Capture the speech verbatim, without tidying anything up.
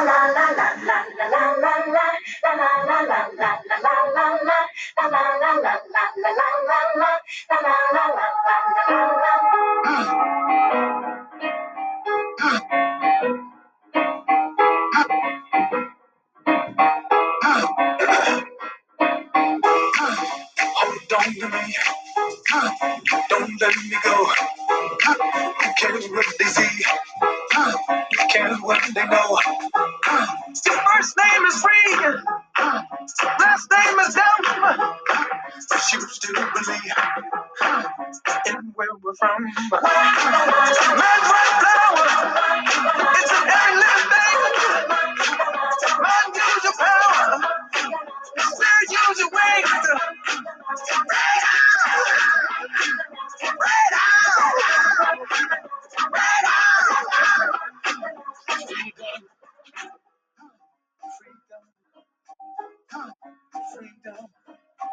Hold on to me, don't let me go. Who cares what they see? Who cares what they know? Your first name is free, last name is dumb. Choose to believe in where we're from. Man's right flower, it's in every living thing. Man, use your power, spirit, use your wings. Freedom, freedom, freedom.